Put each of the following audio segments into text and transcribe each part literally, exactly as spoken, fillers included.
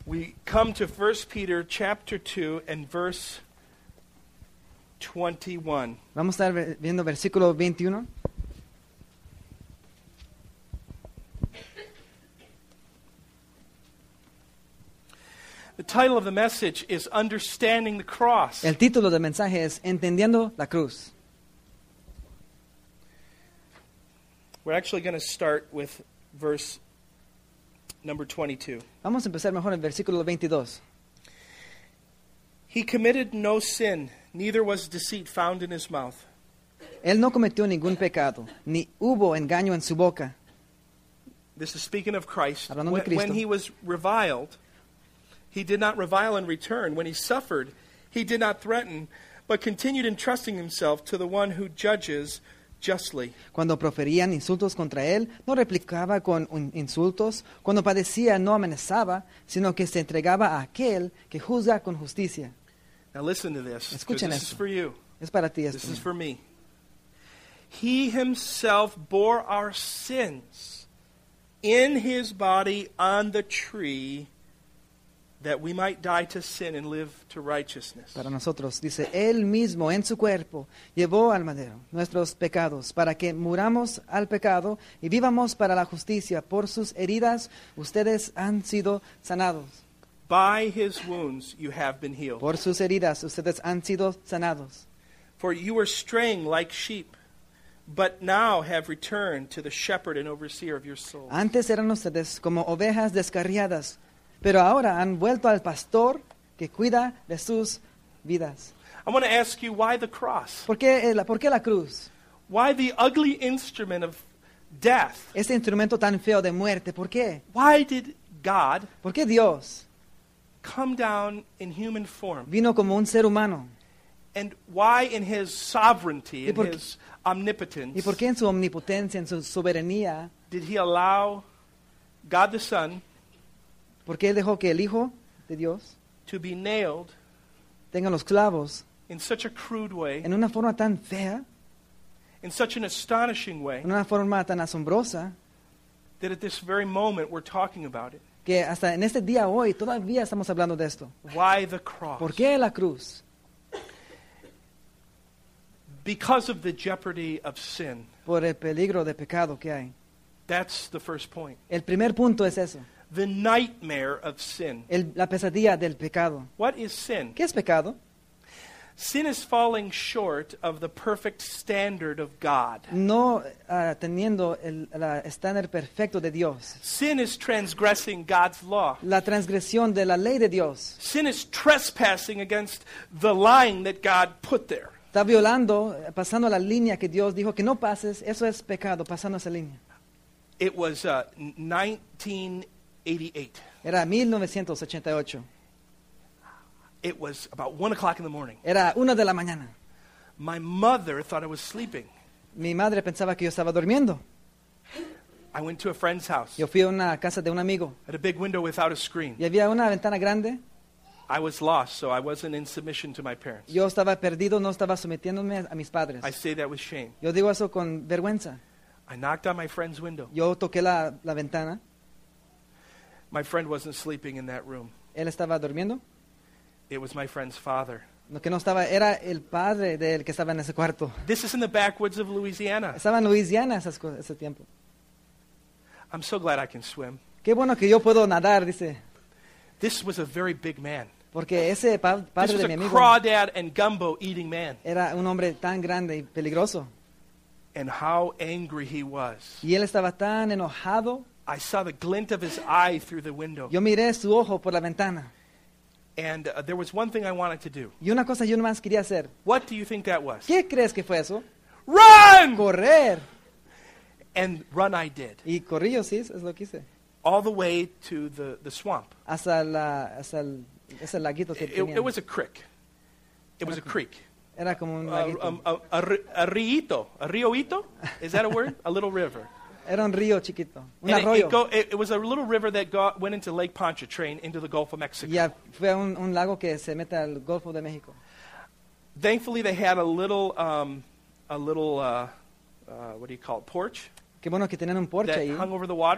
We come to First Peter chapter two and verse twenty-one. Vamos a estar viendo versículo veintiuno. The title of the message is Understanding the Cross. El título del mensaje es Entendiendo la cruz. We're actually going to start with verse number twenty-two. Vamos a empezar mejor en el versículo veintidós. He committed no sin, neither was deceit found in his mouth. Él no cometió ningún pecado, ni hubo engaño en su boca. This is speaking of Christ. Hablando de When, Cristo. when he was reviled, he did not revile in return. When he suffered, he did not threaten, but continued entrusting himself to the one who judges justly. Cuando proferían insultos contra él, no replicaba con un- insultos. Cuando padecía, no amenazaba, sino que se entregaba a aquel que juzga con justicia. Now listen to this, 'cause Escuchen this is esto. for you. Es para ti This esto. is for me. He himself bore our sins in his body on the tree, that we might die to sin and live to righteousness. Para nosotros, dice, él mismo en su cuerpo llevó al madero nuestros pecados, para que muramos al pecado y vivamos para la justicia. Por sus heridas ustedes han sido sanados. By his wounds you have been healed. Por sus heridas ustedes han sido sanados. For you were straying like sheep, but now have returned to the shepherd and overseer of your souls. Antes eran ustedes como ovejas descarriadas, pero ahora han vuelto al pastor que cuida de sus vidas. I want to ask you, why the cross? ¿Por qué, eh, la, ¿por qué la cruz? Why the ugly instrument of death? Este instrumento tan feo de muerte, ¿por qué? Why did God ¿Por qué Dios come down in human form? vino como un ser humano? And why in his sovereignty, ¿Y in por qué- his omnipotence, ¿Y por qué en su omnipotencia, en su soberanía, did he allow God the Son por qué él dejó que el Hijo de Dios to be nailed tenga los clavos in such a crude way, en una forma tan fea, in such an astonishing way, en una forma tan asombrosa, that at this very moment we're talking about it? que hasta en este día hoy todavía estamos hablando de esto? Why the cross? ¿Por qué la cruz? Because of the jeopardy of sin. Por el peligro de pecado que hay. That's the first point. El primer punto es eso, The nightmare of sin. el- la pesadilla del pecado. What is sin? ¿Qué es pecado? Sin is falling short of the perfect standard of God. No ah, teniendo el la estándar perfecto de Dios. Sin is transgressing God's law. La transgresión de la ley de Dios. Sin is trespassing against the line that God put there. Está violando, eh, pasando la línea que Dios dijo que no pases. Eso es pecado, pasando esa línea. It was uh, nineteen eighty-eight. Era mil novecientos ochenta y ocho. It was about one o'clock in the morning. Era una de la mañana. My mother thought I was sleeping. Mi madre pensaba que yo estaba durmiendo. I went to a friend's house. Yo fui a una casa de un amigo At a big window without a screen. y había una ventana grande. I was lost, so I wasn't in submission to my parents. Yo estaba perdido, no estaba sometiéndome a mis padres. I say that with shame. Yo digo eso con vergüenza. I knocked on my friend's window. Yo toqué la, la ventana. My friend wasn't sleeping in that room. Él estaba durmiendo. It was my friend's father. Lo que no estaba era el padre de él que estaba en ese cuarto. This is in the backwoods of Louisiana. Estaba en Luisiana esas cosas, ese tiempo. I'm so glad I can swim. Qué bueno que yo puedo nadar, dice. This was a very big man. Porque ese pa- This padre was de mi a amigo crawdad and gumbo eating man. era un hombre tan grande y peligroso. And how angry he was. Y él estaba tan enojado. I saw the glint of his eye through the window. Yo miré su ojo por la ventana. And uh, there was one thing I wanted to do. Y una cosa yo nomás quería hacer. What do you think that was? ¿Qué crees que fue eso? Run! Correr. And run I did. Y corrí yo, sí, es lo que hice. All the way to the, the swamp. Hasta, la, hasta el, ese laguito que It, tenía. it was a creek. It was a creek. Era como un Uh, laguito. um, a, a, ri- a riito. A rioito? Is that a word? A little river. Era un río chiquito. Un And it, arroyo. it, go, it, it was a little river that go, went into Lake Pontchartrain into the Gulf of Mexico. Ya fue un, un lago que se mete al Golfo de México. Thankfully, they had a little, um, a little, uh, uh, what do you call it, porch Qué bueno que tenían un porche that ahí. hung over the water.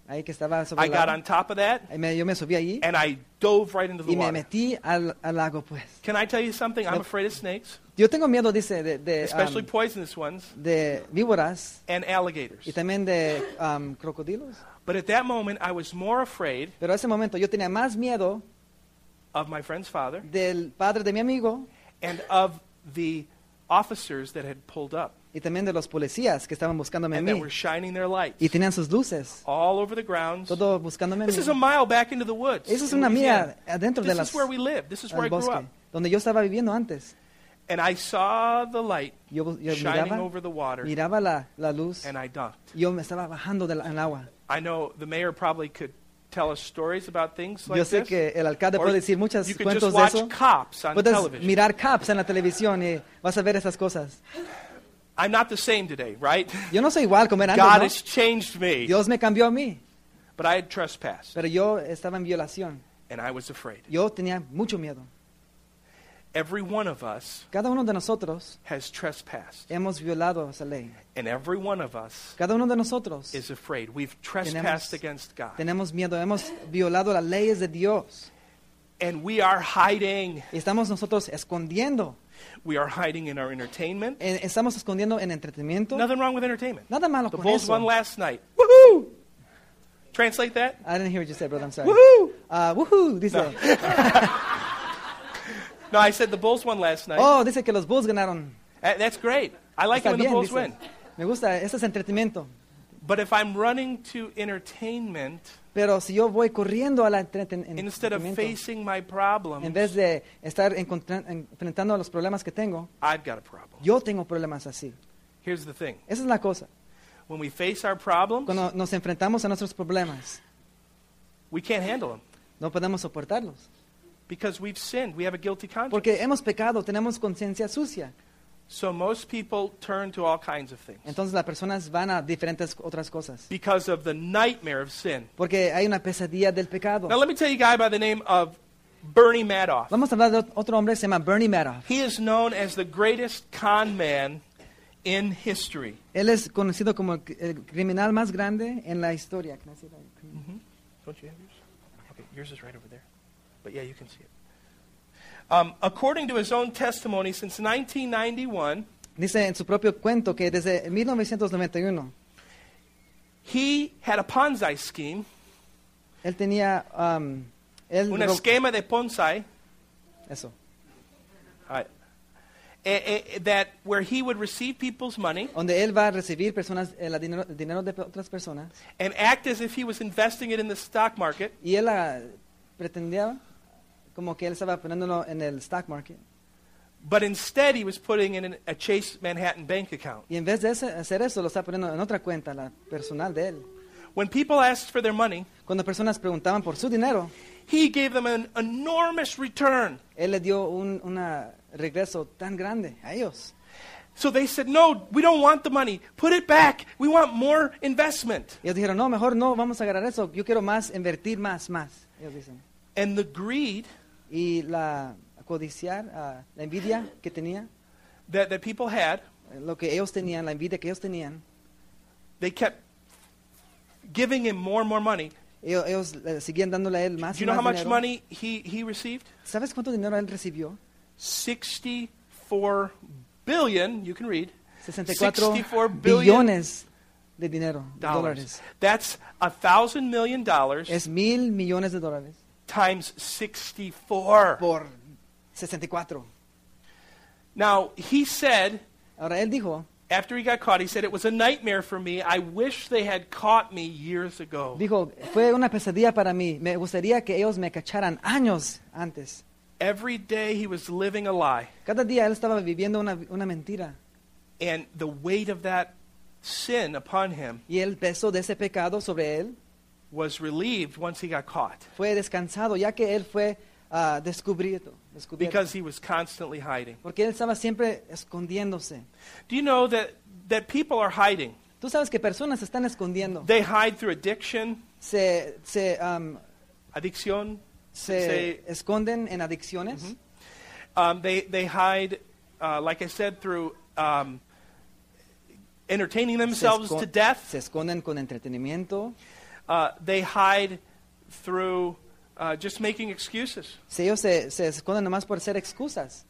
ahí que estaba sobre I el got lago. on top of that, Ahí me- yo me subí allí and I dove right into the y me water. metí al, al lago, pues. Can I tell you something? I'm No. afraid of snakes, Yo tengo miedo, dice, de, de, especially um, poisonous ones, de víboras and alligators. y también de um, crocodilos. But at that moment, I was more afraid Pero a ese momento yo tenía más miedo of my friend's father del padre de mi amigo and of the officers that had pulled up y también de los policías que estaban buscándome a and that mí were shining their lights y tenían sus luces, all over the grounds. todo buscándome a mí. This is a mile back into the woods. Eso es in una Louisiana. milla adentro de This las, is where we live. This is where I al grew bosque, up. donde yo estaba viviendo antes. And I saw the light Yo, yo shining miraba, over the water, miraba la, la luz and I dunked. y yo me estaba bajando del el agua. I know the mayor probably could tell us stories about things like Yo sé this. que el alcalde Or puede decir muchos you could cuentos just de watch eso. cops on Puedes television. mirar Cops en la televisión y vas a ver esas cosas. I'm not the same today, right? Yo no soy igual como era antes, God ¿no? has changed me. Dios me cambió a mí, But I had trespassed, pero yo estaba en violación. and I was afraid. Yo tenía mucho miedo. Every one of us Cada uno de nosotros has trespassed, hemos violado esa ley. and every one of us Cada uno de nosotros is afraid. We've trespassed tenemos, against God, tenemos miedo, hemos violado las leyes de Dios. and we are hiding. Y estamos nosotros escondiendo. We are hiding in our entertainment. Eh, Estamos escondiendo en entretenimiento. Nothing wrong with entertainment. Nada malo The con Bulls eso. won last night. Woohoo! Translate that. I didn't hear what you said, brother. I'm sorry. Woohoo! Ah, woohoo, dice. No, I said the Bulls won last night. Oh, dice que los Bulls ganaron. Uh, That's great. I like Está it when the bien, Bulls dice. win. Me gusta, ese es entretenimiento. But if I'm running to entertainment Pero si yo voy corriendo a la entreten- instead of entretenimiento, facing my problems, en vez de estar encontra- enfrentando a los problemas que tengo, I've got a problem. yo tengo problemas así. Here's the thing. Esa es la cosa. When we face our problems, Cuando nos enfrentamos a nuestros problemas, we can't handle them no podemos soportarlos. because we've sinned. We have a guilty conscience. Porque hemos pecado, tenemos conciencia sucia. So most people turn to all kinds of things Entonces las personas van a diferentes otras cosas. because of the nightmare of sin. Porque hay una pesadilla del pecado. Now let me tell you a guy by the name of Bernie Madoff. Vamos a hablar de otro hombre que se llama Bernie Madoff. He is known as the greatest con man in history. Él es conocido como el, el criminal más grande en la historia. Don't you have yours? Okay, yours is right over there. But yeah, you can see it. Um, according to his own testimony, since nineteen ninety-one, Dice en su propio cuento que desde mil novecientos noventa y uno he had a Ponzi scheme, él tenía um, él un ro- esquema de Ponzi, eso, uh, eh, eh, that where he would receive people's money donde él va a recibir personas el dinero, el dinero de otras personas and act as if he was investing it in the stock market, y él ah, pretendía como que él estaba poniéndolo en el stock market but instead he was putting it in a Chase Manhattan bank account. y en vez de ese- hacer eso lo está poniendo en otra cuenta, la personal de él. When people asked for their money, Cuando personas preguntaban por su dinero, he gave them an enormous return. él le dio un una regreso tan grande a ellos. So they said, no, we don't want the money. Put it back. We want more investment. Y ellos dijeron, no, mejor no, vamos a agarrar eso, yo quiero más, invertir más, más. Ellos dicen. And the greed Y la codiciar, ah, la envidia que tenía, that, that people had, eh, lo que ellos tenían, la envidia que ellos tenían, they kept giving him more and more money. ellos, ellos eh, seguían dándole a él más Do y you know how más much dinero. money he, he received? ¿Sabes cuánto dinero él recibió? sixty-four billion, you can read, sesenta y cuatro sixty-four billion billones de dinero, de dollars. dólares. That's a thousand million dollars Es mil millones de dólares times sixty-four. por sesenta y cuatro. Now, he said, Ahora él dijo, after he got caught, he said, it was a nightmare for me. I wish they had caught me years ago. dijo, fue una pesadilla para mí. Me gustaría que ellos me cacharan años antes. Every day he was living a lie. Cada día él estaba viviendo una, una mentira. And the weight of that sin upon him Y el peso de ese pecado sobre él was relieved once he got caught fue descansado, ya que él fue ah, descubierto, descubierto. because he was constantly hiding. Porque él estaba siempre escondiéndose. Do you know that, that people are hiding? Tú sabes que personas se están escondiendo. They hide through addiction, Se, se, um, adicción. se se- esconden en adicciones. Um, they, they hide, uh, like I said, through um, entertaining Se, themselves esco- to death. se esconden con entretenimiento. uh, they hide through uh, just making excuses. Si ellos se, se esconden nomás por hacer excusas.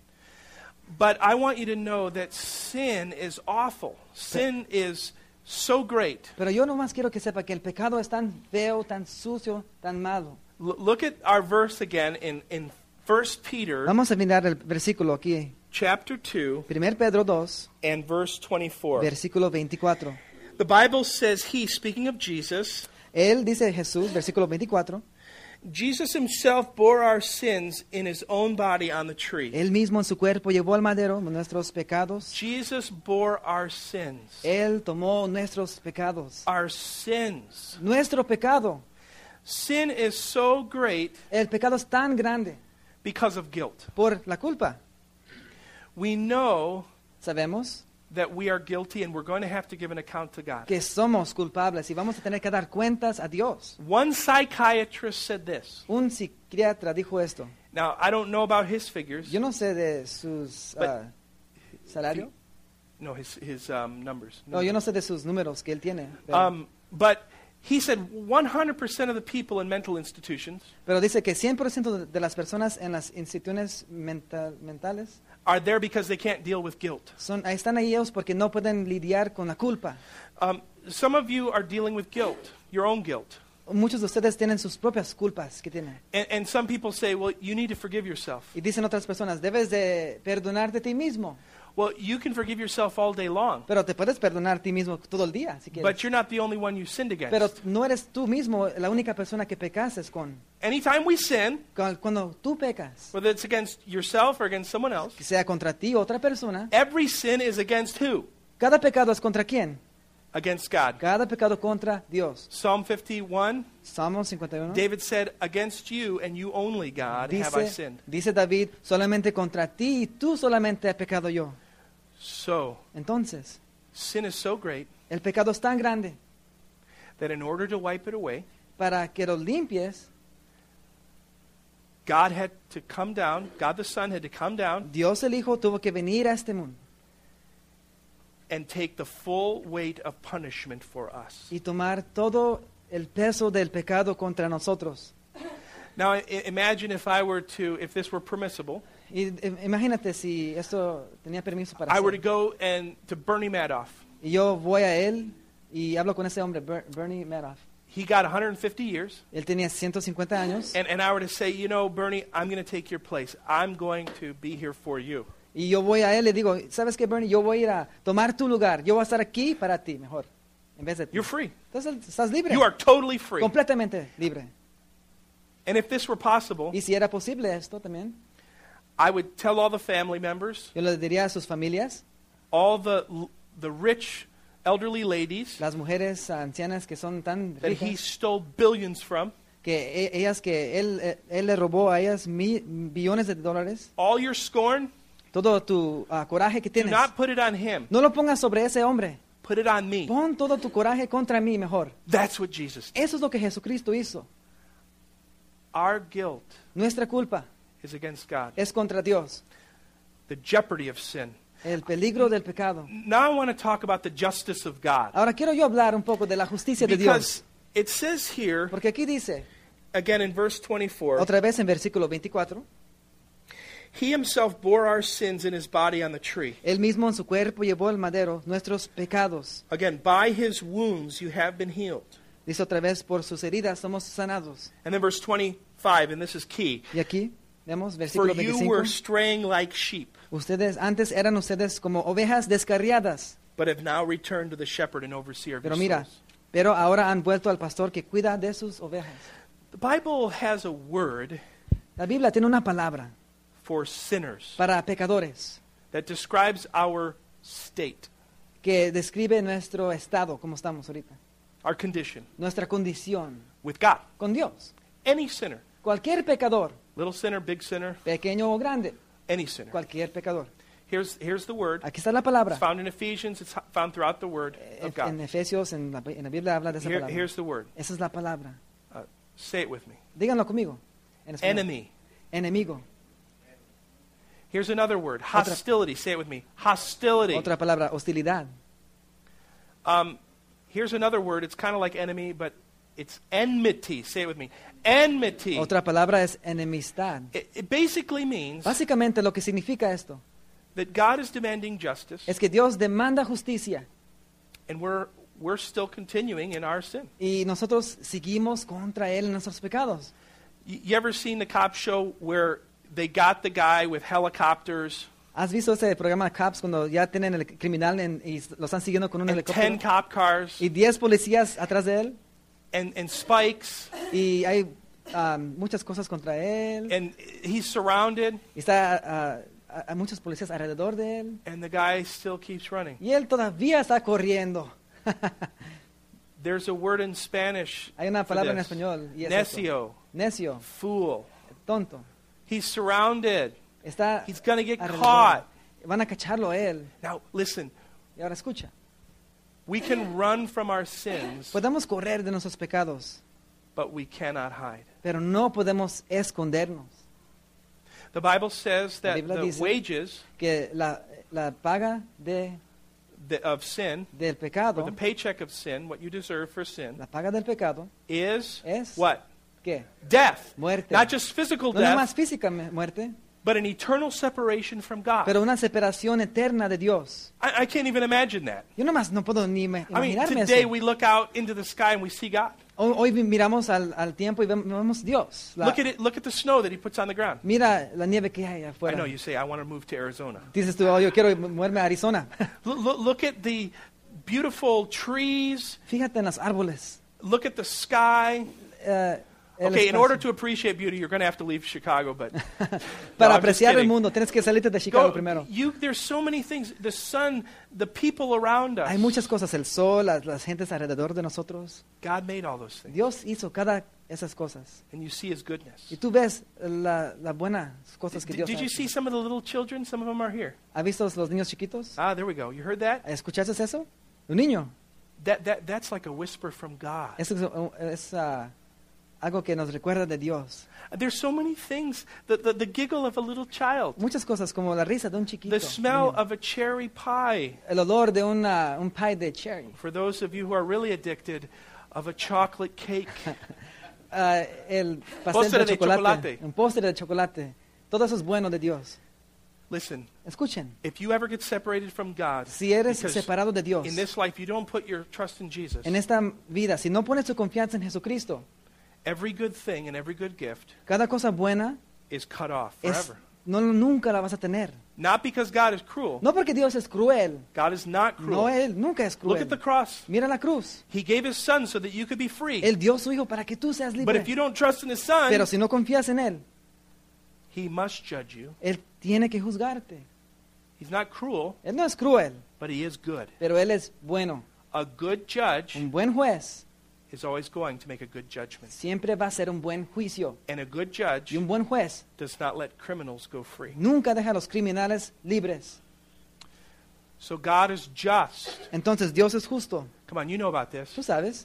But I want you to know that sin is awful. Sin is so great. Pero yo nomás quiero que sepa que el pecado es tan feo, tan sucio, tan malo. L- look at our verse again in, in First Peter Vamos a mirar el versículo aquí. chapter two Primero Pedro dos, and verse twenty-four. versículo veinticuatro. The Bible says he, speaking of Jesus, Él dice Jesús, versículo veinticuatro, Jesus himself bore our sins in his own body on the tree. Él mismo en su cuerpo llevó al madero nuestros pecados. Jesus bore our sins. Él tomó nuestros pecados. Our sins. Nuestro pecado. Sin is so great El pecado es tan grande because of guilt. por la culpa. We know Sabemos that we are guilty and we're going to have to give an account to God. que somos culpables y vamos a tener que dar cuentas a Dios. One psychiatrist said this. Un psiquiatra dijo esto. Now, I don't know about his figures. Yo no sé de sus But- ah, salario. No, his, his um, numbers. No, yo no sé de sus números que él tiene. Pero, Um, but he said one hundred percent of the people in mental institutions pero dice que cien por ciento de- de las personas en las instituciones mental- mentales are there because they can't deal with guilt. son, ahí están ahí ellos porque no pueden lidiar con la culpa. Um, some of you are dealing with guilt, your own guilt. Muchos de ustedes tienen sus propias culpas que tienen. And, and some people say, well, you need to forgive yourself. Y dicen otras personas, debes de perdonarte a ti mismo. Well, you can forgive yourself all day long, Pero te puedes perdonar a ti mismo todo el día, si quieres. but you're not the only one you sinned against. Pero no eres tú mismo la única persona que pecases con. Anytime we sin, Cu- Cuando tú pecas, whether it's against yourself or against someone else, que sea contra ti o otra persona, every sin is against who? cada pecado es contra quién? Against God. Cada pecado contra Dios. Psalm fifty-one, Salmo cincuenta y uno. David said, against you and you only, God, have I Dice, sinned. dice David, solamente contra ti y tú solamente he pecado yo. So, Entonces, sin is so great el pecado es tan grande that in order to wipe it away, para que lo limpies, God had to come down, God the Son had to come down Dios el Hijo tuvo que venir a este mundo and take the full weight of punishment for us. y tomar todo el peso del pecado contra nosotros. Now, I- imagine if I were to, if this were permissible, Y eh, imagínate si esto tenía permiso para I were to hacer. go and to Bernie Madoff. Y yo voy a él y hablo con ese hombre, Ber- Bernie Madoff. He got one hundred fifty years, Él tenía ciento cincuenta años. and, and I were to say, you know, Bernie, I'm going to take your place. I'm going to be here for you. Y yo voy a él y le digo, ¿sabes qué, Bernie? Yo voy a ir a tomar tu lugar. Yo voy a estar aquí para ti, mejor. En vez de ti. You're free. Entonces estás libre. You are totally free. Completamente libre. And if this were possible, Y si era posible esto también, I would tell all the family members, yo le diría a sus familias, all the the rich elderly ladies las mujeres ancianas que son tan that he ricas, stole billions from, que e- ellas que él, eh, él le robó a ellas mi- billones de dólares, all your scorn, todo tu ah, coraje que do tienes, not put it on him. no lo pongas sobre ese hombre. Put it on me. Pon todo tu coraje contra mí mejor. That's what Jesus did. Eso es lo que Jesucristo hizo. Our guilt Nuestra culpa is against God. es contra Dios. The jeopardy of sin. El peligro del pecado. Now I want to talk about the justice of God. Ahora quiero yo hablar un poco de la justicia de Dios. Because it says here, Porque aquí dice, again in verse twenty-four, otra vez en versículo veinticuatro, he himself bore our sins in his body on the tree. Él mismo en su cuerpo llevó el madero nuestros pecados. Again, by his wounds you have been healed. Dice otra vez, por sus heridas somos sanados. And then verse twenty-five, and this is key. Y aquí, vemos, For versículo you veinticinco. were straying like sheep, Ustedes, antes eran ustedes como ovejas descarriadas. but have now returned to the shepherd and overseer of Pero your mira, souls. pero ahora han vuelto al pastor que cuida de sus ovejas. The Bible has a word La Biblia tiene una palabra for sinners para pecadores that describes our state, que describe nuestro estado, como estamos ahorita. our condition Nuestra condición with God. con Dios. Any sinner, Cualquier pecador, little sinner, big sinner, pequeño o grande, any sinner. cualquier pecador. Here's, here's the word. Aquí está la It's palabra. found in Ephesians. It's found throughout the word En, of God. en Efesios, en la, en la Biblia habla de esa Here- palabra. here's the word. Esa es la palabra. Uh, say it with me. Díganlo conmigo. En español. Enemy. Enemigo. Here's another word. Hostility. Say it with me. Hostility. Otra palabra, hostilidad. Um, here's another word. It's kind of like enemy, but It's enmity. Say it with me. Enmity. Otra palabra es enemistad. It, it basically means Básicamente lo que significa esto that God is demanding justice, es que Dios demanda justicia and we're we're still continuing in our sin. y nosotros seguimos contra Él en nuestros pecados. You, you ever seen the cop show where they got the guy with helicopters ¿Has visto ese programa de Cops cuando ya tienen el criminal en- y lo están siguiendo con un and ten helicóptero? cop cars Y diez policías atrás de él and, and spikes, y hay um, muchas cosas contra él. and he's surrounded, Y está ah, ah, hay muchos policías alrededor de él and the guy still keeps running. y él todavía está corriendo. There's a word in Spanish Hay una for palabra en this. español y es esto. Necio, Necio, fool. tonto. He's surrounded. Está He's going to get alrededor. caught. Van a cacharlo a él. Now, listen, Y ahora escucha. we can run from our sins, Podemos correr de nuestros pecados, but we cannot hide. pero no podemos escondernos. The Bible says La that Biblia the dice wages que la, la paga de, the- of sin, del or pecado, the paycheck of sin, what you deserve for sin, la paga del pecado is es what? ¿qué? Death. Muerte. Not just physical No nomás death, física me- muerte, but an eternal separation from God. pero una separación eterna de Dios. I, I can't even imagine that. Yo nomás no puedo ni me- I mean, imaginarme today eso. we look out into the sky and we see God. Hoy, hoy miramos al, al tiempo y vemos, vemos Dios. La- Look at it. Look at the snow that He puts on the ground. mira la nieve que hay I afuera. know you say, I want to move to Arizona. Dices tú, oh, yo quiero moverme a Arizona. Look, look, look at the beautiful trees. Fíjate en los árboles. Look at the sky. eh, el Okay, in espacio. order to appreciate beauty, you're going to have to leave Chicago, but No, Para I'm just apreciar el kidding. mundo tienes que salirte de Chicago Go- primero. you, there's so many things. The sun, the people around us. Hay muchas cosas, el sol, las, las gentes alrededor de nosotros. God made all those things, Dios hizo cada esas cosas. and you see His goodness. Y tú ves las la buenas cosas que Did, Dios did ha you hecho. see some of the little children? Some of them are here. ¿Has visto los niños chiquitos? Ah, there we go. You heard that? ¿Escuchaste eso? Un niño. That, that that's like a whisper from God. Eso es, es, ah, algo que nos recuerda de Dios. There's so many things. The, the, the giggle of a little child. Muchas cosas como la risa de un chiquito. The smell niño. of a cherry pie. El olor de una, un pie de cherry. For those of you who are really addicted, of a chocolate cake. Ah, el pastel Postre de de chocolate. chocolate. Un postre de chocolate. Todo eso es bueno de Dios. Listen, Escuchen. if you ever get separated from God, Si eres because separado de Dios in this life you don't put your trust in Jesus, en esta vida, si no pones tu confianza en Jesucristo, every good thing and every good gift cada cosa buena is cut off es, forever. no, nunca la vas a tener. Not because God is cruel. No porque Dios es cruel. God is not cruel. No, Él nunca es Look at the cruel. cross. Mira la cruz. He gave His Son so that you could be free. Él dio su Hijo para que tú seas But libre. if you don't trust in His Son, Pero si no confías en Él, He must judge you. Él tiene que juzgarte. He's not cruel, Él no es cruel, but He is good. pero Él es bueno. A good judge Un buen juez is always going to make a good judgment. siempre va a ser un buen juicio. And a good judge Y un buen juez does not let criminals go free. nunca deja a los criminales libres. So God is just. Entonces Dios es justo. Come on, you know about this. Tú sabes,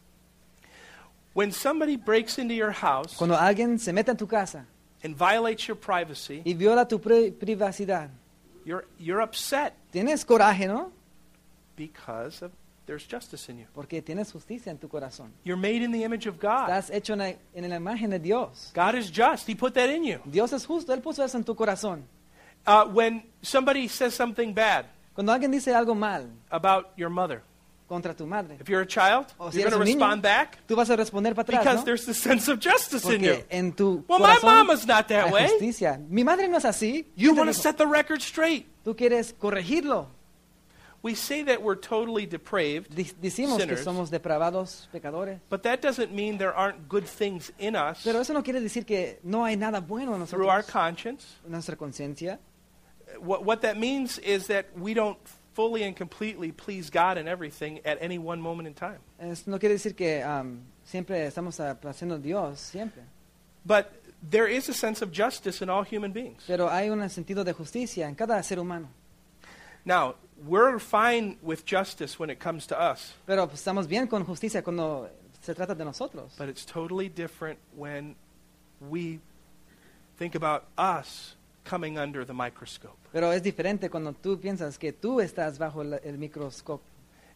When somebody breaks into your house cuando alguien se mete en tu casa and violates your privacy, y viola tu pri- privacidad, you're, you're upset tienes coraje, ¿no? because of, there's justice in you. Porque tienes justicia en tu corazón. You're made in the image of God. Estás hecho en la, en la imagen de Dios. God is just. He put that in you. Dios es justo, Él puso eso en tu corazón. Uh, when somebody says something bad Cuando alguien dice algo mal about your mother, contra tu madre, if you're a child, o si you're eres going to un niño, respond back tú vas a responder para atrás, because ¿no? there's this sense of justice in you. Porque en tu Well, my corazón mama's not that hay way. justicia. Mi madre no es así. You ¿Quién te want to dijo? set the record straight. Tú quieres corregirlo. We say that we're totally depraved, Di- Decimos que sinners, somos depravados, pecadores. but that doesn't mean there aren't good things in us Pero eso no quiere decir que no hay nada bueno en through our nosotros, conscience. en nuestra conciencia. What, what that means is that we don't fully and completely please God in everything at any one moment in time. Es- no quiere decir que um, siempre estamos aplaciendo a Dios, siempre. But there is a sense of justice in all human beings. Pero hay un sentido de justicia en cada ser humano. Now, we're fine with justice when it comes to us, Pero pues, estamos bien con justicia cuando se trata de nosotros. but it's totally different when we think about us coming under the microscope. Pero es diferente cuando tú piensas que tú estás bajo el, el microscopio.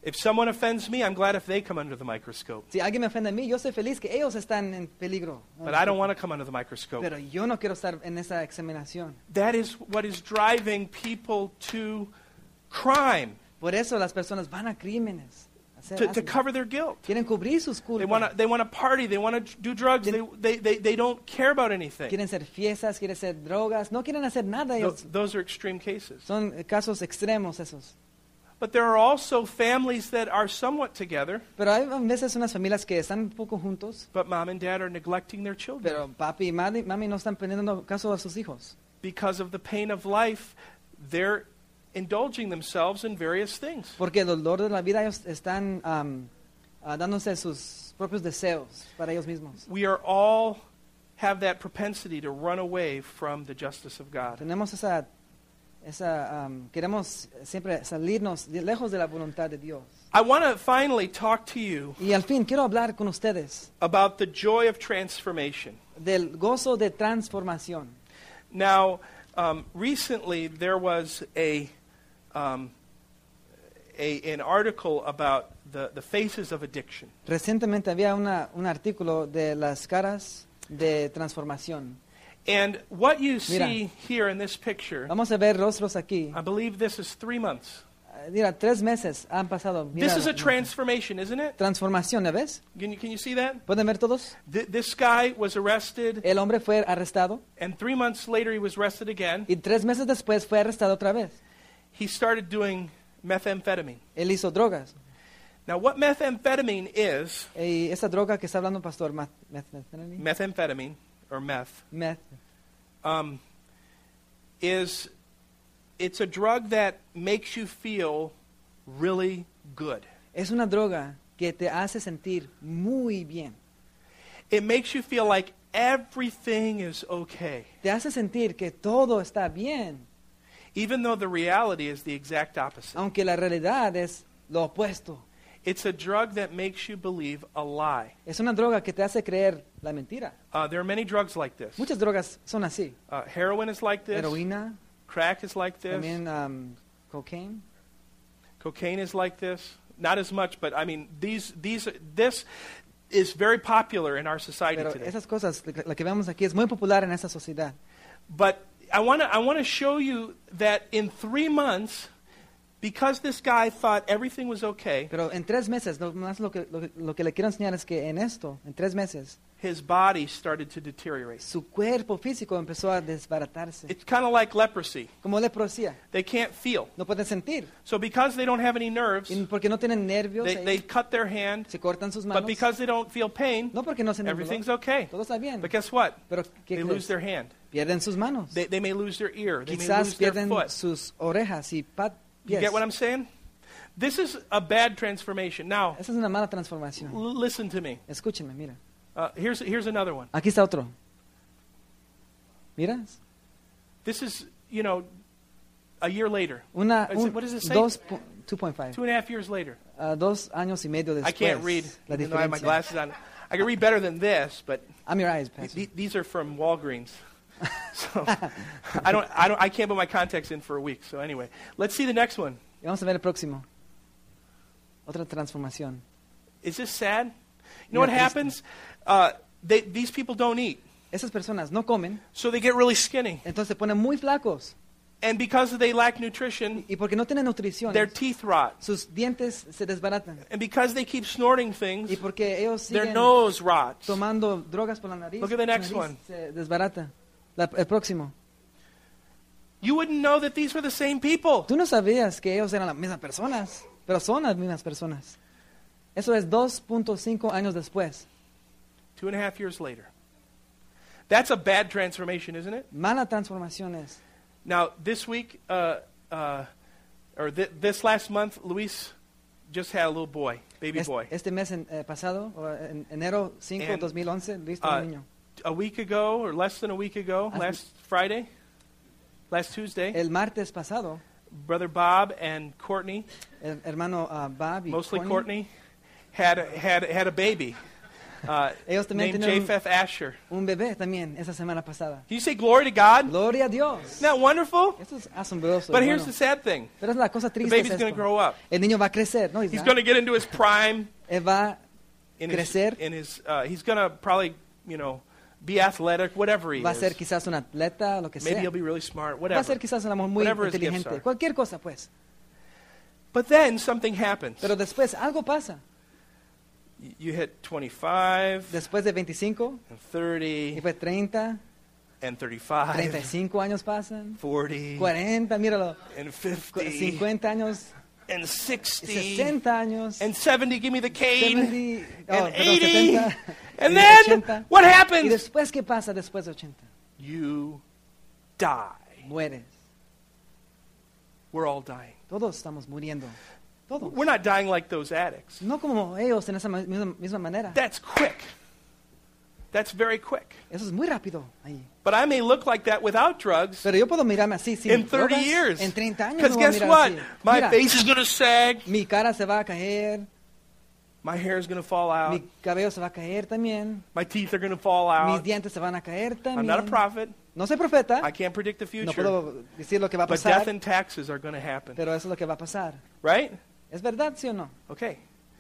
If someone offends me, I'm glad if they come under the microscope. Si alguien me ofende a mí, yo soy feliz que ellos están en peligro. But I don't want to come under the microscope. Pero yo no quiero estar en esa examinación. That is what is driving people to crime, Por eso las personas van a crímenes. a hacer- to, to hacen- cover their guilt. Quieren cubrir sus They want culpas. to they want to party, they want to do drugs, they, they, they, they don't care about anything. Quieren ser fiestas, quieren ser drogas. No quieren hacer nada Th- ellos. those are extreme cases. Son eh, casos extremos esos. But there are also families that are somewhat together, Pero hay a veces unas familias que están un poco juntos, but mom and dad are neglecting their children. pero papi y mami, mami no están poniendo caso a sus hijos. Because of the pain of life, they're indulging themselves in various things. Porque el dolor de la vida ellos están am, ah, dándose sus propios deseos para ellos mismos. We are all have that propensity to run away from the justice of God. Tenemos esa, esa am, queremos siempre salirnos de- lejos de la voluntad de Dios. I want to finally talk to you Y al fin quiero hablar con ustedes about the joy of transformation. del gozo de transformación. Now, um, recently there was a, um, a an article about the, the faces of addiction. Recientemente había una, un artículo de las caras de transformación. And what you Mira. see here in this picture, Vamos a ver rostros aquí. I believe this is three months. Ah, Mira, tres meses han pasado. Mira, This is a transformation, isn't it? transformación, ¿la ves? Can you, can you see that? ¿Pueden ver todos? Th- this guy was arrested, El hombre fue arrestado and three months later he was arrested again. y tres meses después fue arrestado otra vez. He started doing methamphetamine. Él hizo drogas. Now, what methamphetamine is, Y esa droga que está hablando pastor, meth, meth, meth, methamphetamine, or meth, meth, um, is it's a drug that makes you feel really good. es una droga que te hace sentir muy bien. It makes you feel like everything is okay, Te hace sentir que todo está bien, even though the reality is the exact opposite. aunque la realidad es lo opuesto. It's a drug that makes you believe a lie. Es una droga que te hace creer la mentira. Uh, there are many drugs like this. Muchas drogas son así. Uh, heroin is like this. Heroína, Crack is like this. también um, cocaine. Cocaine is like this. Not as much, but I mean, these, these, this is very popular in our society Pero today. esas cosas, la que vemos aquí, es muy popular en esta sociedad. But I want to I want to show you that in three months, because this guy thought everything was okay, Pero en tres meses, lo, más lo, que, lo, que- lo que le quiero enseñar es que en esto, en tres meses, his body started to deteriorate. su cuerpo físico empezó a desbaratarse. It's kind of like leprosy. Como leprosía. They can't feel. No pueden sentir. So because they don't have any nerves, Y porque no tienen nervios, they, ahí, they cut their hand, se cortan sus but manos. because they don't feel pain, No porque no sienten everything's dolor. okay. Todo está bien. But guess what? Pero ¿qué They crees? lose their hand. Pierden sus manos. They, they may lose their ear. They may Quizás lose their pierden foot. sus orejas y pat You pies. get what I'm saying? This is a bad transformation. Now, Esa es una mala transformación. l- listen to me. Escúchenme, mira. Uh, here's, here's another one. Aquí está otro. ¿Miras? This is, you know, a year later. Una, Is it- un, what does it say? dos, pu- two point five. Two and a half years later. Ah, dos años y medio después. I can't read. La Even though I have my diferencia. glasses on. I can read better than this, but I'm your eyes, th- Pastor. th- these are from Walgreens. So I don't, I don't, I can't put my contacts in for a week. So anyway, let's see the next one. Y vamos a ver el próximo. Otra transformación. Is this sad? You know what Mira, triste. happens? Uh, they, these people don't eat, Esas personas no comen, so they get really skinny. entonces se ponen muy flacos. And because they lack nutrition, Y porque no tienen nutrición, their teeth rot. sus dientes se desbaratan. And because they keep snorting things, Y porque ellos their siguen nose rots. tomando drogas por la nariz, Look at the next su nariz one. se desbarata. La- el próximo. You wouldn't know that these were the same people. Tú no sabías que ellos eran las mismas personas, pero son las mismas personas. Eso es dos punto cinco años después. Two and a half years later. That's a bad transformation, isn't it? Mala transformación es. Now, this week, uh, uh, or th- this last month, Luis just had a little boy, baby Es- boy. Este mes en- eh, pasado, o en enero cinco, And, dos mil once, Luis uh, tuvo un niño. A week ago, or less than a week ago, Hace- last Friday, last Tuesday, El martes pasado, Brother Bob and Courtney, el hermano ah, Bob y mostly Courtney, Courtney, had a, had had a baby. uh, Ellos también named tienen un- Japheth Asher. Un bebé también esa semana pasada. Can you say glory to God? Gloria a Dios. Isn't that wonderful? Eso es asombroso. But y here's bueno. the sad thing. Pero es la cosa The triste. es baby's going to esto. grow up. El niño va a crecer, ¿no? He's Isaac? going to get into his prime. Él va In crecer. his, in his, uh, he's going to probably, you know, be athletic, whatever he va a ser is. quizás un atleta, lo que Maybe sea. he'll be really smart, Va a ser whatever. quizás un amor muy Whatever his gifts inteligente. are. Cualquier cosa, pues. But then something happens. Pero después algo pasa. Y- You hit twenty-five, Después de veinticinco, and y thirty, pues treinta, and treinta y thirty-five, cinco años pasan, forty, cuarenta, míralo, and cu- fifty, cincuenta años, and sixty, sesenta años, and seventy, give me the cane, setenta, oh, and perdón, eighty, setenta, and y then ochenta. what ¿Y happens? después qué pasa después de ochenta? You die. Mueres. We're all dying. Todos estamos muriendo. Todos. We're not dying like those addicts. No como ellos en esa ma- misma, misma manera. That's quick. That's very quick. Eso es muy rápido ahí. But I may look like that without drugs Pero yo puedo mirarme así sin in thirty drogas. years. En treinta años Because me voy a guess mirar what? así. My Mira, face is going to sag. mi cara se va a caer, My hair is going to fall out. mi cabello se va a caer también, My teeth are going to fall mis out. dientes se van a caer I'm not a también. prophet. No soy profeta, I can't predict the no future. puedo decir lo que va a But death pasar, and taxes are going to happen. pero eso es lo que va a pasar. Right? ¿Es verdad, sí o no? Okay.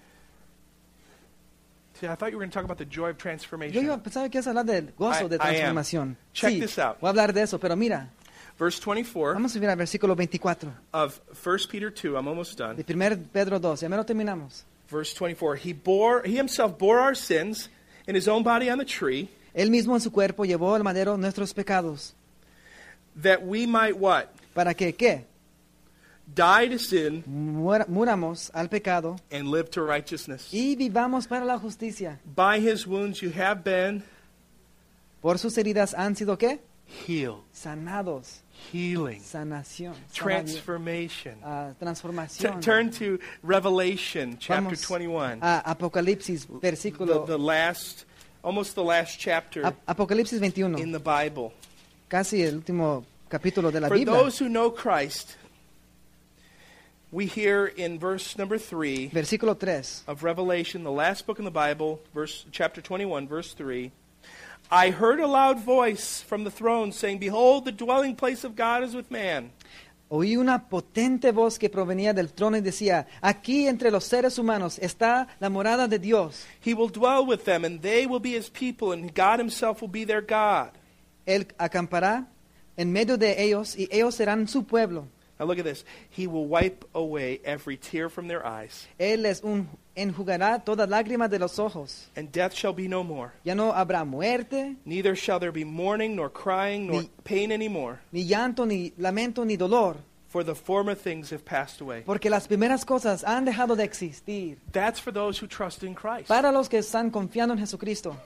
See, I thought you were going to talk about the joy of Yo transformation. iba, pensaba que ibas a hablar del gozo I- de I am. transformación. Check Sí, this out. voy a hablar de eso, pero mira, Verse twenty-four vamos a mirar al versículo veinticuatro of First Peter two. I'm almost done. de primero Pedro dos, ya me lo terminamos. Verse twenty-four. He bore, he himself bore our sins in his own body on the tree, Él mismo en su cuerpo llevó al madero nuestros pecados. that we might what? ¿Para que qué? Die to sin Muera- muramos al pecado and live to righteousness. y vivamos para la justicia. By his wounds you have been Por sus heridas han sido ¿qué? healed. Sanados. Healing. Sanación. sanación, Transformation. ah, T- transformación. turn to Revelation chapter Vamos twenty-one. a Apocalipsis, the, versículo. the last, almost the last chapter Ap- Apocalipsis veintiuno, in the Bible. casi el último capítulo de la For Biblia. those who know Christ, we hear in verse number three Versículo tres. of Revelation, the last book in the Bible, verse chapter twenty-one, verse three. I heard a loud voice from the throne saying, Behold, the dwelling place of God is with man. Oí una potente voz que provenía del trono y decía, aquí entre los seres humanos está la morada de Dios. He will dwell with them, and they will be his people, and God himself will be their God. Él acampará en medio de ellos y ellos serán su pueblo. Now look at this. He will wipe away every tear from their eyes, Él les un- enjugará toda lágrima de los ojos. and death shall be no more. Ya no habrá muerte, Neither shall there be mourning, nor crying, nor Ni- pain anymore, ni llanto, ni lamento, ni dolor, for the former things have passed away. porque las primeras cosas han dejado de existir. That's for those who trust in Christ. Para los que están confiando en Jesucristo.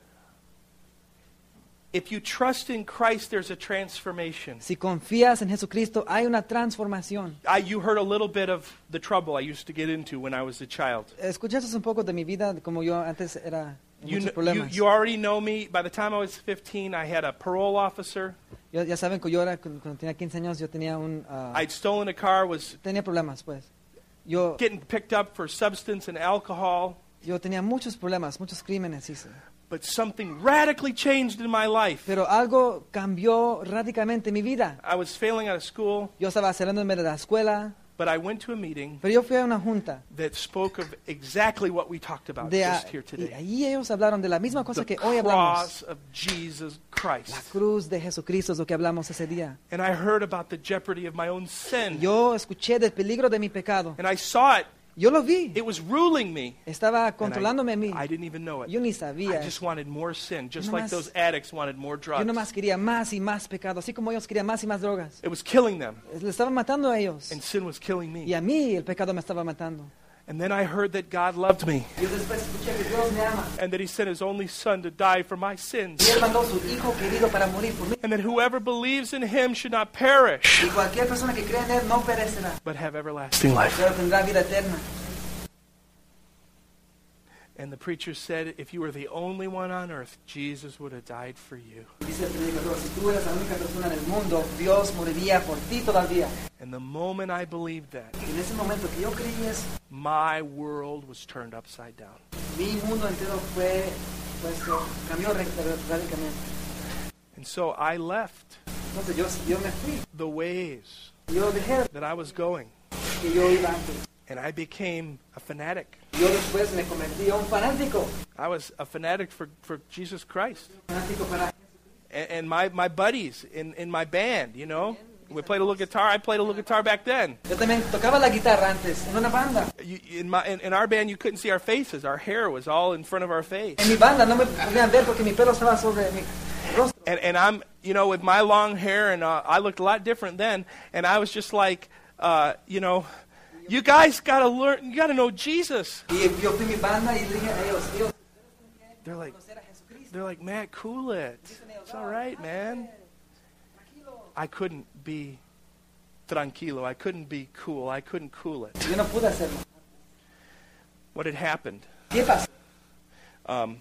If you trust in Christ, there's a transformation. Si confías en Jesucristo, hay una transformación. I, you heard a little bit of the trouble I used to get into when I was a child. Escuchaste un poco de mi vida, de como yo antes era en You, muchos kn- you, problemas. you already know me. By the time I was fifteen, I had a parole officer. Ya, ya saben que yo era, cuando cuando tenía quince años, yo tenía un... ah, I'd stolen a car, was tenía problemas, pues. Yo, getting picked up for substance and alcohol. yo tenía muchos problemas, muchos crímenes hice. But something radically changed in my life. Pero algo cambió radicalmente mi vida. I was failing out of school, Yo estaba saliéndome de la escuela, but I went to a meeting pero yo fui a una junta. that spoke of exactly what we talked about De a- just here y today. ahí ellos hablaron de la misma cosa The que hoy hablamos. cross of Jesus La Christ. cruz de Jesucristo es lo que hablamos ese día. And I heard about the jeopardy of my own sin. Yo escuché del peligro de mi pecado. And I saw it. Yo lo vi. It was ruling me. Estaba And controlándome a mí. I, I didn't even know it. Yo ni I sabía. just wanted more sin, just Yo like nomás- those addicts wanted more Yo drugs. nomás quería más y más pecado, así como ellos querían más y más drogas. It was killing them, Le estaban matando a ellos. and sin was killing Y me. a mí el pecado me estaba matando. And then I heard that God loved me, Yo después escuché que Dios me ama. and that He sent His only Son to die for my sins, Y Él mandó a su Hijo querido para morir por mí. and that whoever believes in Him should not perish, Y cualquier persona que crea en Él no perecerá, but have everlasting life. pero tendrá vida eterna. And the preacher said, if you were the only one on earth, Jesus would have died for you. Dice el predicador, si tú eres la única persona en el mundo, Dios moriría por ti todavía. And the moment I believed that, Y en ese momento que yo creí eso, my world was turned upside down. Mi mundo entero fue, puesto, cambió radicalmente. And so I left Entonces yo, yo me fui. the ways Yo dejé that I was going, que yo iba antes. and I became a fanatic. Yo después me convertí a un fanático. I was a fanatic for, for Jesus Christ. Fanático para And, and my, my buddies in, in my band, you know, we played a little guitar. I played a little guitar back then. Yo también tocaba la guitarra antes, en una banda. You, in, my, in, in our band, you couldn't see our faces. Our hair was all in front of our face. En mi banda no me podían ver porque mi pelo estaba sobre mi rostro. And, and I'm, you know, with my long hair, and uh, I looked a lot different then. And I was just like, uh, you know, you guys got to learn, you got to know Jesus. Y yo fui a mi banda y le dije a ellos, ellos They're like, conocer a Jesucristo. they're like, Matt, cool it. It's all right, man. I couldn't be tranquilo. I couldn't be cool. I couldn't cool it. Yo no pude hacerlo. What had happened? ¿Qué pasó? Um,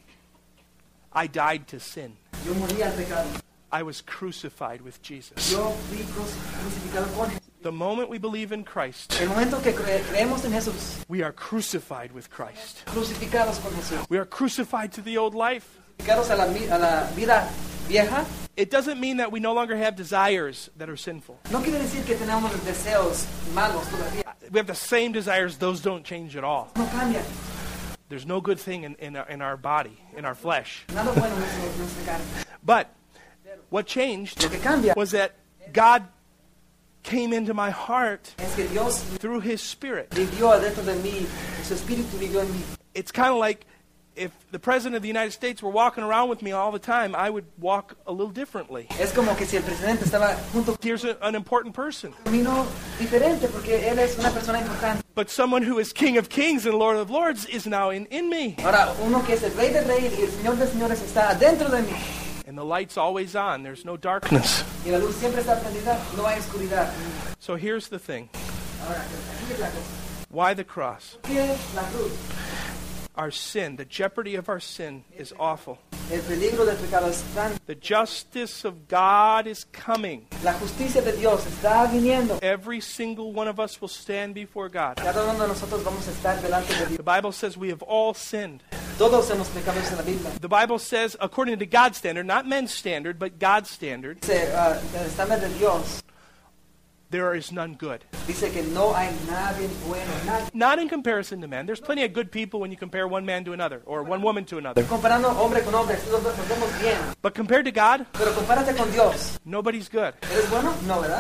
I died to sin. Yo morí al pecado. I was crucified with Jesus. Yo fui cruci- crucificado con Jesús. The moment we believe in Christ, El momento que cre- creemos en Jesús, we are crucified with Christ. crucificados con Jesús, We are crucified to the old life. crucificados a la, mi- a la vida vieja, It doesn't mean that we no longer have desires that are sinful. no quiere decir que tenemos los deseos malos todavía. We have the same desires. Those don't change at all. No cambia. There's no good thing in, in, our, in our body, in our flesh. Nada bueno en nuestra- en nuestra carne. But what changed Lo que cambia was that God came into my heart es que Dios through His Spirit. vivió adentro de mí, su espíritu vivió en mí. It's kind of like if the President of the United States were walking around with me all the time, I would walk a little differently. Es como que si el presidente estaba junto Here's a, an important person. conmigo diferente porque él es una persona importante. But someone who is King of Kings and Lord of Lords is now in, in me. Ahora, uno que es el rey de reyes y el señor de señores está adentro de mí. And the light's always on. There's no darkness. Y la luz siempre está prendida, no hay oscuridad. So here's the thing. Ahora, aquí es la cosa. Why the cross? ¿Qué es la cruz? Our sin, the jeopardy of our sin is awful. El peligro del pecado es tan... The justice of God is coming. La justicia de Dios está viniendo. Every single one of us will stand before God. Cada uno de nosotros vamos a estar delante de Dios. The Bible says we have all sinned. Todos hemos pecado en la Biblia. The Bible says, according to God's standard, not men's standard, but God's standard, Dice, uh, el estándar de Dios there is none good. dice que no hay nadie bueno, nadie. Not in comparison to men. There's plenty of good people when you compare one man to another or one woman to another. Comparando hombre con hombre, nos nos vemos bien. But compared to God, Pero compárate con Dios. nobody's good. ¿Eres bueno? No, ¿verdad?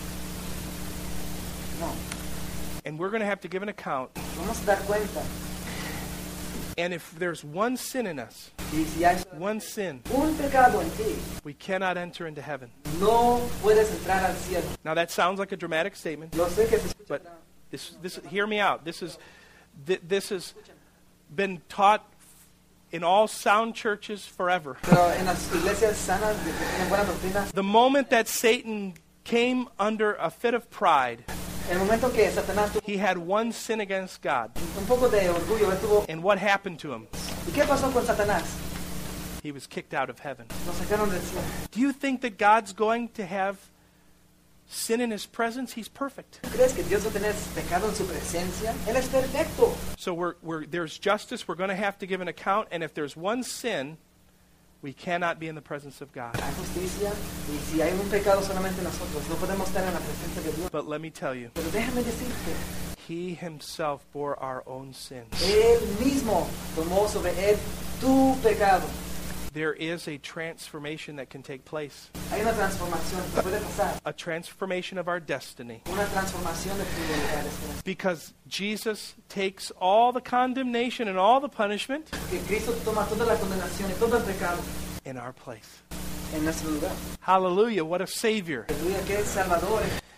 No. And we're going to have to give an account. Vamos a dar cuenta. And if there's one sin in us, Y si hay one sin, un pecado en ti, we cannot enter into heaven. no puedes entrar al cielo. Now that sounds like a dramatic statement, Yo sé que se escucha. but this, this, hear me out. This is, thi- this has been taught in all sound churches forever. Pero en las iglesias sanas, que tienen buenas doctrinas, The moment that Satan came under a fit of pride, el momento que Satanás tuvo he had one sin against God. un poco de orgullo, él tuvo... And what happened to him? ¿Y qué pasó con Satanás? He was kicked out of heaven. Lo sacaron del cielo. Do you think that God's going to have sin in His presence? He's perfect. ¿Crees que Dios va a tener pecado en su presencia? Él es perfecto. So we're, we're, there's justice. We're going to have to give an account. And if there's one sin, we cannot be in the presence of God. Hay justicia y si hay un pecado solamente nosotros, no podemos estar en la presencia de Dios. But let me tell you, Pero déjame decirte, He Himself bore our own sins. Él mismo tomó sobre Él tu pecado. There is a transformation that can take place, Hay una transformación que puede pasar. a transformation of our destiny. Una transformación de tu lugar. Because Jesus takes all the condemnation and all the punishment Que Cristo toma toda la condenación y todo el pecado in our place. en nuestro lugar. Hallelujah, what a Savior. Aleluya, que es Salvador.